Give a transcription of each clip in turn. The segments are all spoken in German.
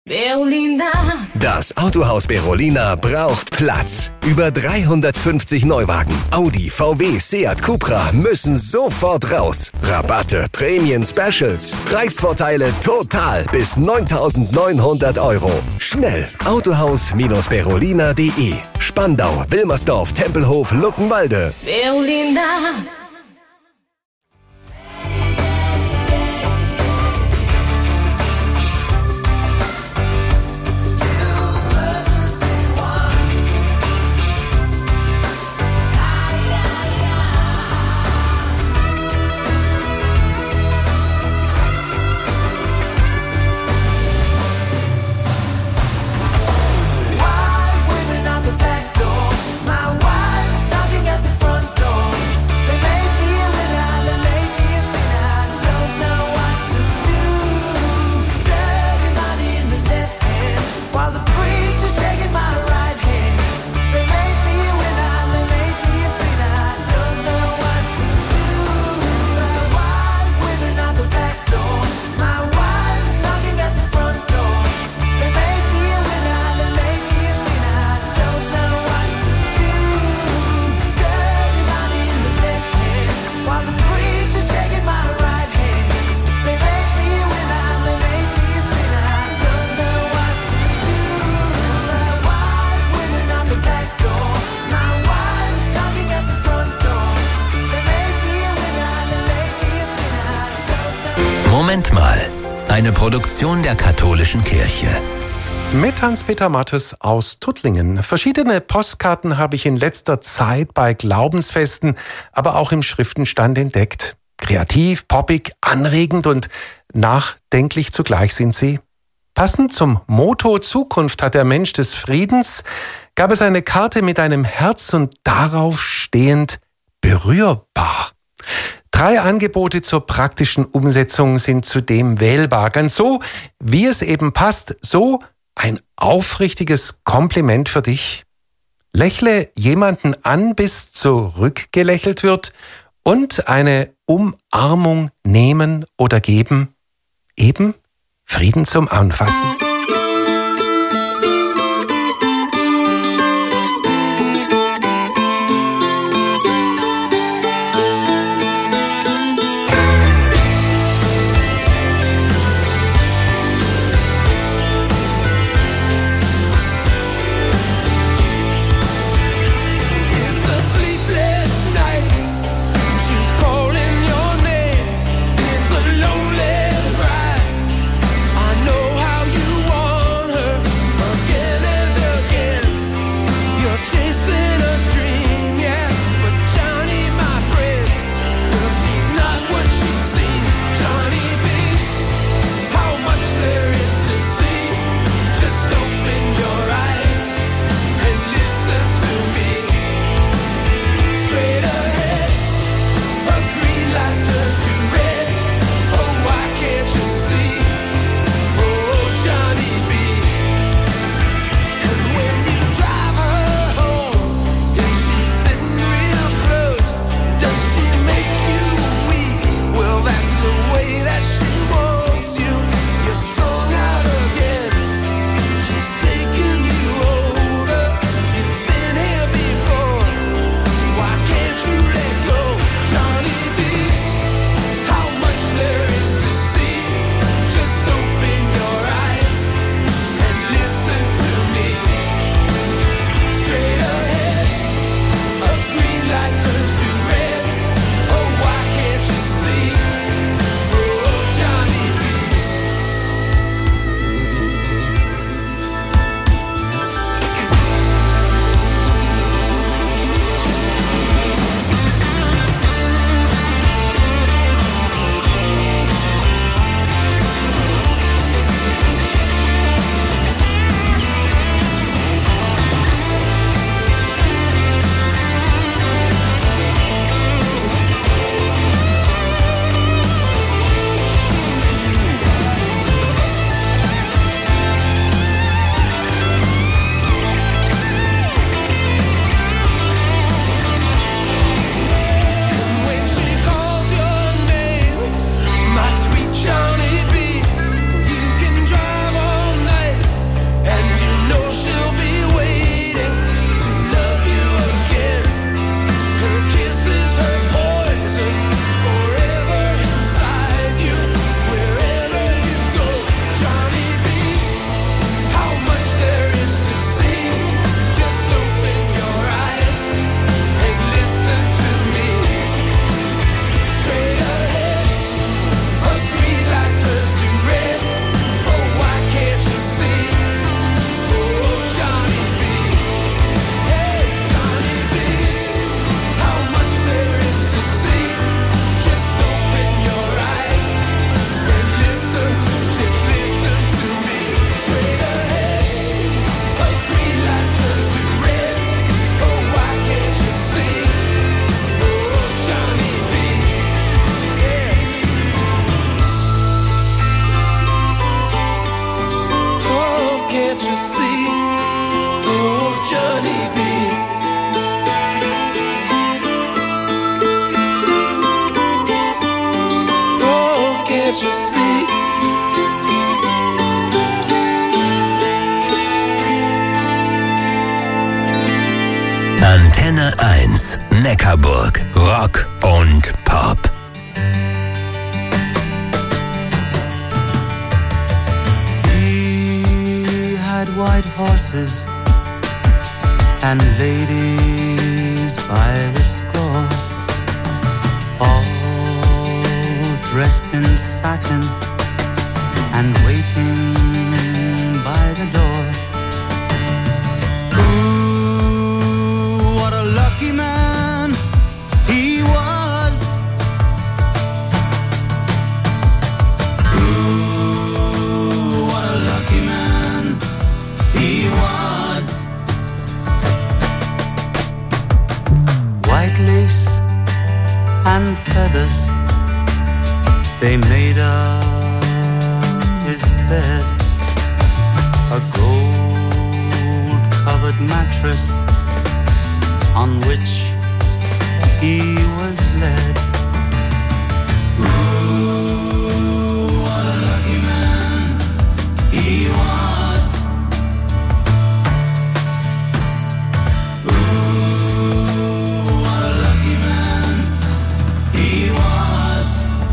Berolina. Das Autohaus Berolina braucht Platz. Über 350 Neuwagen, Audi, VW, Seat, Cupra müssen sofort raus. Rabatte, Prämien, Specials, Preisvorteile total bis 9.900 €. Schnell, Autohaus-Berolina.de. Spandau, Wilmersdorf, Tempelhof, Luckenwalde. Berolina. Moment mal, eine Produktion der Katholischen Kirche. Mit Hans-Peter Mattes aus Tuttlingen. Verschiedene Postkarten habe ich in letzter Zeit bei Glaubensfesten, aber auch im Schriftenstand entdeckt. Kreativ, poppig, anregend und nachdenklich zugleich sind sie. Passend zum Motto Zukunft hat der Mensch des Friedens, gab es eine Karte mit einem Herz und darauf stehend berührbar. 3 Angebote zur praktischen Umsetzung sind zudem wählbar. Ganz so, wie es eben passt, so ein aufrichtiges Kompliment für dich. Lächle jemanden an, bis zurückgelächelt wird und eine Umarmung nehmen oder geben. Eben Frieden zum Anfassen. You can't you see? Oh, Johnny B. Oh, can't you see? Antenne 1, Neckarburg, Rock und Pop. He had white horses and ladies by the score, all dressed in satin and waiting by the door. Ooh, what a lucky man he was. Ooh, what a lucky man he was. White lace and feathers, they made up his bed. A gold-covered mattress on which he was led. Ooh, what a lucky man he was. Ooh, what a lucky man he was.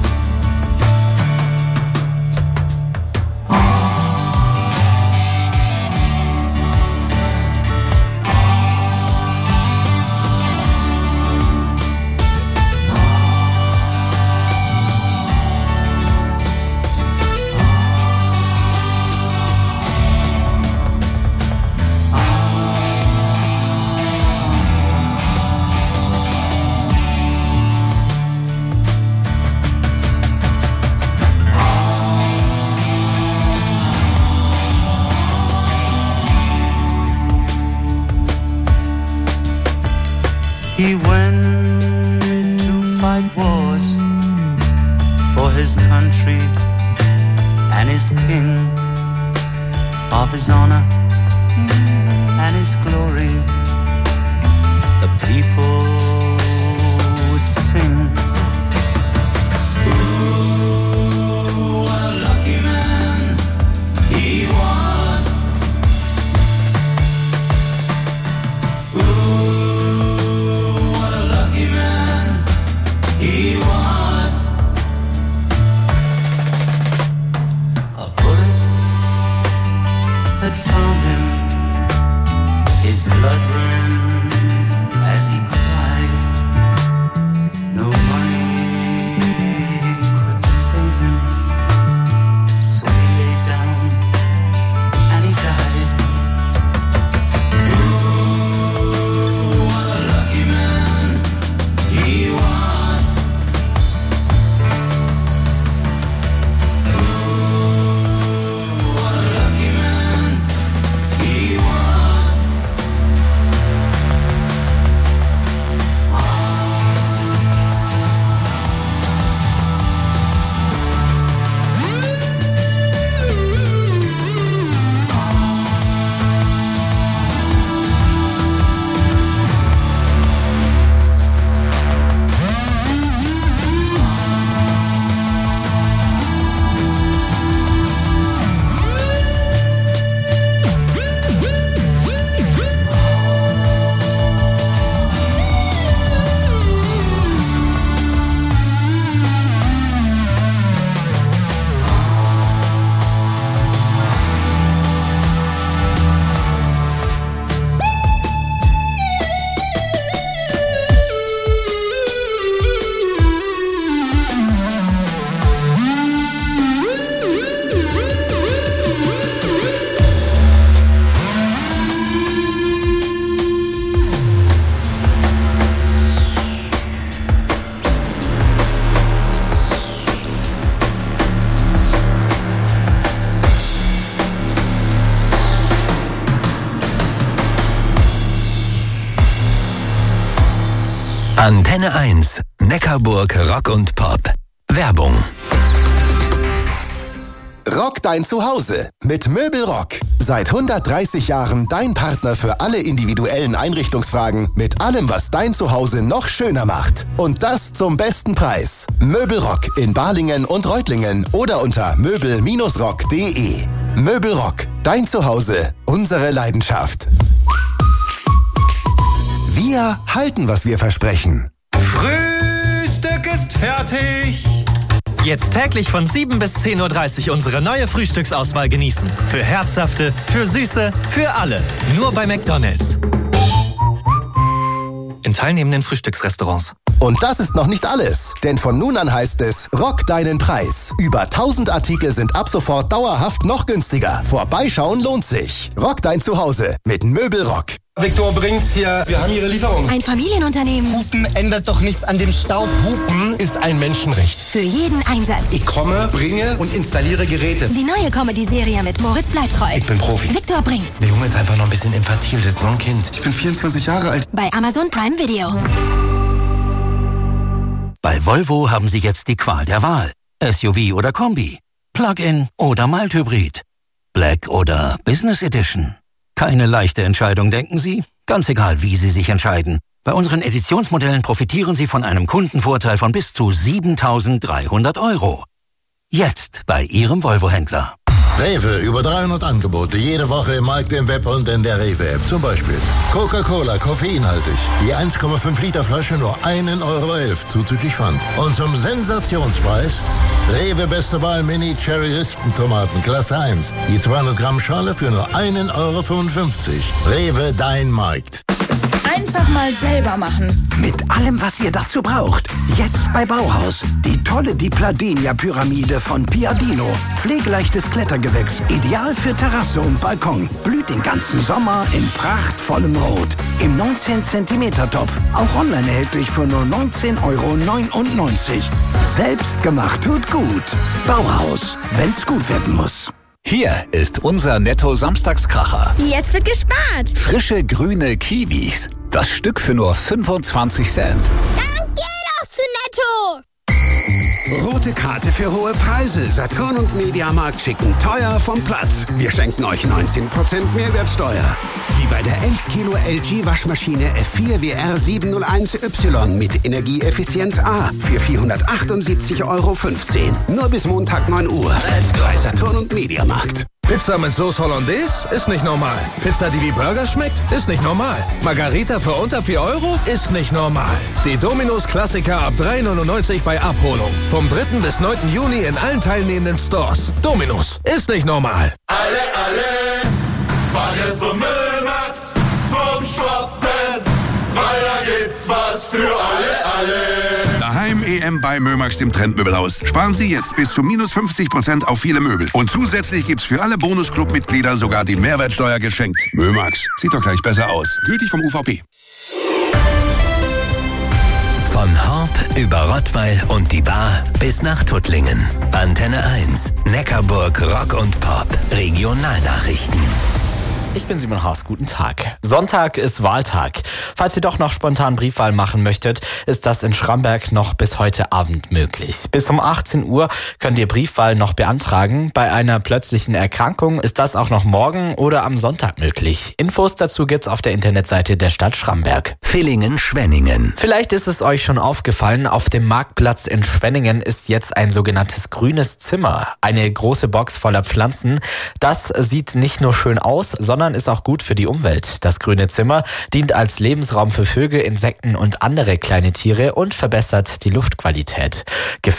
He went to fight wars for his country and his king, of his honor and his glory. The people would sing. Ooh, what a lucky man he was. Ooh, what a lucky man he was. A bullet had found him. His blood ran as he cried. No money could save him, so he lay down and he died. Ooh, what a lucky man he was. Ooh, what a lucky man he was. Antenne 1, Neckarburg, Rock und Pop. Werbung. Rock dein Zuhause mit Möbelrock. Seit 130 Jahren dein Partner für alle individuellen Einrichtungsfragen mit allem, was dein Zuhause noch schöner macht. Und das zum besten Preis. Möbelrock in Balingen und Reutlingen oder unter möbel-rock.de. Möbelrock, dein Zuhause, unsere Leidenschaft. Wir halten, was wir versprechen. Frühstück ist fertig. Jetzt täglich von 7 bis 10.30 Uhr unsere neue Frühstücksauswahl genießen. Für Herzhafte, für Süße, für alle. Nur bei McDonald's. In teilnehmenden Frühstücksrestaurants. Und das ist noch nicht alles, denn von nun an heißt es Rock deinen Preis. Über 1000 Artikel sind ab sofort dauerhaft noch günstiger. Vorbeischauen lohnt sich. Rock dein Zuhause mit Möbelrock. Viktor Bringt's hier. Wir haben Ihre Lieferung. Ein Familienunternehmen. Hupen ändert doch nichts an dem Staub. Hupen ist ein Menschenrecht. Für jeden Einsatz. Ich komme, bringe und installiere Geräte. Die neue Comedy-Serie mit Moritz bleibt treu. Ich bin Profi. Viktor Bringt's. Der Junge ist einfach noch ein bisschen infantil. Das ist noch ein Kind. Ich bin 24 Jahre alt. Bei Amazon Prime Video. Bei Volvo haben Sie jetzt die Qual der Wahl. SUV oder Kombi, Plug-in oder Mild-Hybrid, Black oder Business Edition. Keine leichte Entscheidung, denken Sie? Ganz egal, wie Sie sich entscheiden. Bei unseren Editionsmodellen profitieren Sie von einem Kundenvorteil von bis zu 7.300 €. Jetzt bei Ihrem Volvo-Händler. Rewe, über 300 Angebote, jede Woche im Markt, im Web und in der Rewe-App. Zum Beispiel Coca-Cola, koffeinhaltig. Die 1,5 Liter Flasche nur 1,11 €, zuzüglich Pfand. Und zum Sensationspreis Rewe Beste Wahl Mini Cherry Rispentomaten, Klasse 1. Die 200 Gramm Schale für nur 1,55 €. Rewe, dein Markt. Einfach mal selber machen. Mit allem, was ihr dazu braucht. Jetzt bei Bauhaus. Die tolle Dipladenia-Pyramide von Piadino. Pflegeleichtes Klettergewächs. Ideal für Terrasse und Balkon. Blüht den ganzen Sommer in prachtvollem Rot. Im 19 cm Topf. Auch online erhältlich für nur 19,99 €. Selbst gemacht tut gut. Bauhaus. Wenn's gut werden muss. Hier ist unser Netto-Samstagskracher. Jetzt wird gespart. Frische grüne Kiwis. Das Stück für nur 25 Cent. Dann geh doch zu Netto. Rote Karte für hohe Preise. Saturn und Mediamarkt schicken teuer vom Platz. Wir schenken euch 19% Mehrwertsteuer. Wie bei der 11 Kilo LG Waschmaschine F4 WR 701Y mit Energieeffizienz A für 478,15 €. Nur bis Montag 9 Uhr. Bei Saturn und Mediamarkt. Pizza mit Sauce Hollandaise ist nicht normal. Pizza, die wie Burger schmeckt, ist nicht normal. Margarita für unter 4 € ist nicht normal. Die Domino's Klassiker ab 3,99 € bei Abholung. Vom 3. bis 9. Juni in allen teilnehmenden Stores. Domino's ist nicht normal. Alle, fahren jetzt zum Müllmax, zum Shoppen, weil da gibt's was für alle. Daheim EM bei Mömax, dem Trendmöbelhaus. Sparen Sie jetzt bis zu minus 50% auf viele Möbel. Und zusätzlich gibt's für alle Bonusclub-Mitglieder sogar die Mehrwertsteuer geschenkt. Mömax, sieht doch gleich besser aus. Gültig vom UVP. Von Horb über Rottweil und die Bar bis nach Tuttlingen. Antenne 1, Neckarburg Rock und Pop. Regionalnachrichten. Ich bin Simon Haas, guten Tag. Sonntag ist Wahltag. Falls ihr doch noch spontan Briefwahl machen möchtet, ist das in Schramberg noch bis heute Abend möglich. Bis um 18 Uhr könnt ihr Briefwahl noch beantragen. Bei einer plötzlichen Erkrankung ist das auch noch morgen oder am Sonntag möglich. Infos dazu gibt's auf der Internetseite der Stadt Schramberg. Villingen-Schwenningen. Vielleicht ist es euch schon aufgefallen, auf dem Marktplatz in Schwenningen ist jetzt ein sogenanntes grünes Zimmer. Eine große Box voller Pflanzen. Das sieht nicht nur schön aus, sondern ist auch gut für die Umwelt. Das grüne Zimmer dient als Lebensraum für Vögel, Insekten und andere kleine Tiere und verbessert die Luftqualität.